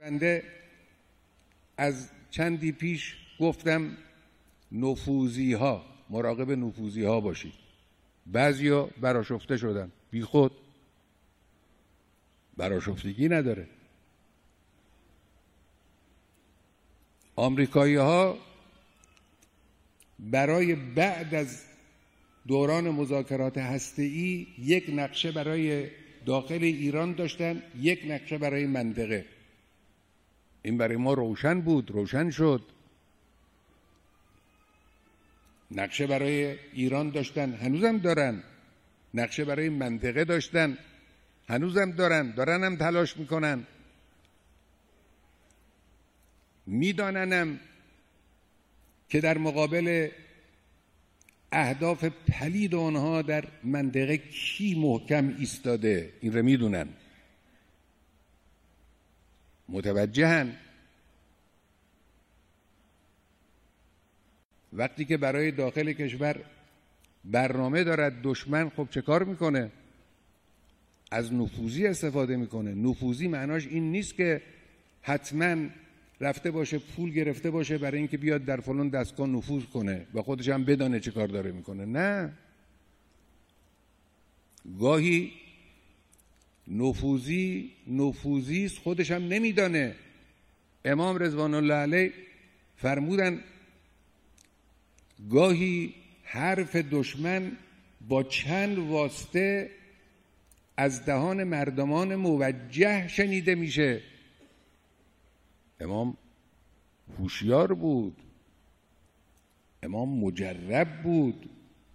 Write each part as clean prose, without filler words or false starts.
بنده از چندی پیش گفتم نفوذی ها، مراقب نفوذی ها باشید. بعضیا برآشفته شدن، بی خود، برآشفتگی نداره. آمریکایی ها برای بعد از دوران مذاکرات هسته‌ای یک نقشه برای داخل ایران داشتن، یک نقشه برای منطقه. این برای ما روشن بود، روشن شد. نقشه برای ایران داشتن، هنوزم دارن. نقشه برای منطقه داشتن، هنوزم دارن هم تلاش میکنن. میداننم که در مقابل اهداف پلید آنها در منطقه کی محکم ایستاده، این رو میدونن، متوجهن. وقتی که برای داخل کشور برنامه دارد دشمن، خب چه کار میکنه؟ از نفوذی استفاده میکنه. نفوذی معناش این نیست که حتما رفته باشه پول گرفته باشه برای اینکه بیاد در فلان دستگاه نفوذ کنه و خودش هم بدانه چه کار داره میکنه. نه، گاهی نفوذی است، خودش هم نمیدانه. امام رضوان الله علیه فرمودن گاهی حرف دشمن با چند واسطه از دهان مردمان موجه شنیده میشه. امام هوشیار بود، امام مجرب بود.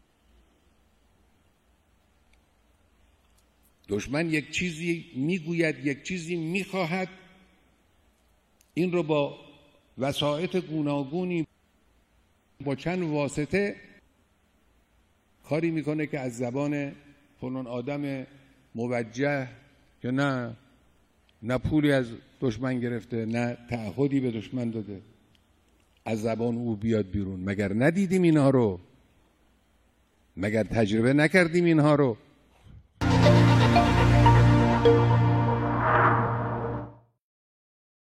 دشمن یک چیزی میگوید، یک چیزی میخواهد، این رو با وسایط گوناگونی، با چند واسطه کاری میکنه که از زبان فلان آدم موجه که نه پولی از دشمن گرفته، نه تعهدی به دشمن داده، از زبان او بیاد بیرون. مگر ندیدیم اینها رو؟ مگر تجربه نکردیم اینها رو؟